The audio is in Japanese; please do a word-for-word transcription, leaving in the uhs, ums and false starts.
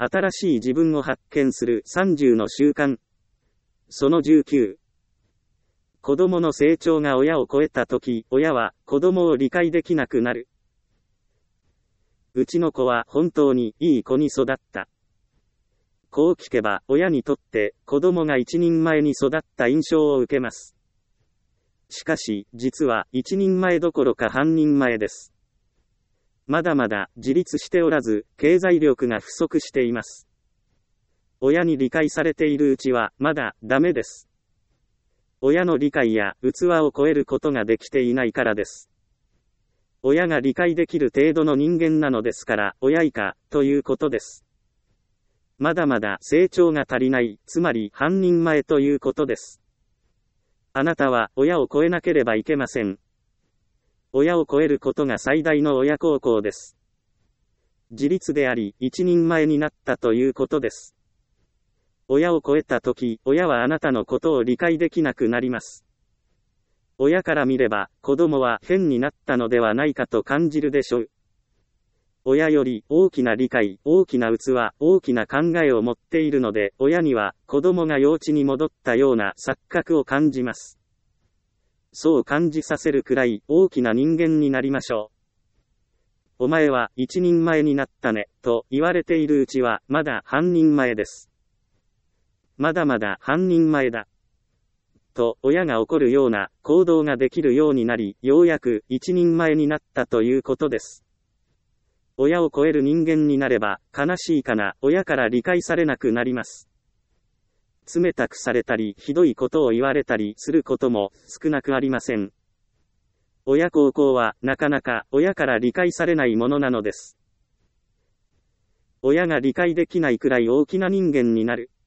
新しい自分を発見するさんじゅうの習慣。そのじゅうきゅう。子供の成長が親を超えたとき、親は子供を理解できなくなる。うちの子は本当にいい子に育った。こう聞けば、親にとって子供が一人前に育った印象を受けます。しかし、実は一人前どころか半人前です。まだまだ自立しておらず、経済力が不足しています。親に理解されているうちは、まだダメです。親の理解や器を超えることができていないからです。親が理解できる程度の人間なのですから、親以下、ということです。まだまだ成長が足りない、つまり半人前ということです。あなたは親を超えなければいけません。親を超えることが最大の親孝行です。自立であり、一人前になったということです。親を超えたとき、親はあなたのことを理解できなくなります。親から見れば、子供は変になったのではないかと感じるでしょう。親より大きな理解、大きな器、大きな考えを持っているので、親には子供が幼稚に戻ったような錯覚を感じます。そう感じさせるくらい大きな人間になりましょう。お前は一人前になったね、と言われているうちはまだ半人前です。まだまだ半人前だ。と親が怒るような行動ができるようになり、ようやく一人前になったということです。親を超える人間になれば、悲しいかな、親から理解されなくなります。冷たくされたり、ひどいことを言われたりすることも少なくありません。親孝行はなかなか親から理解されないものなのです。親が理解できないくらい大きな人間になる。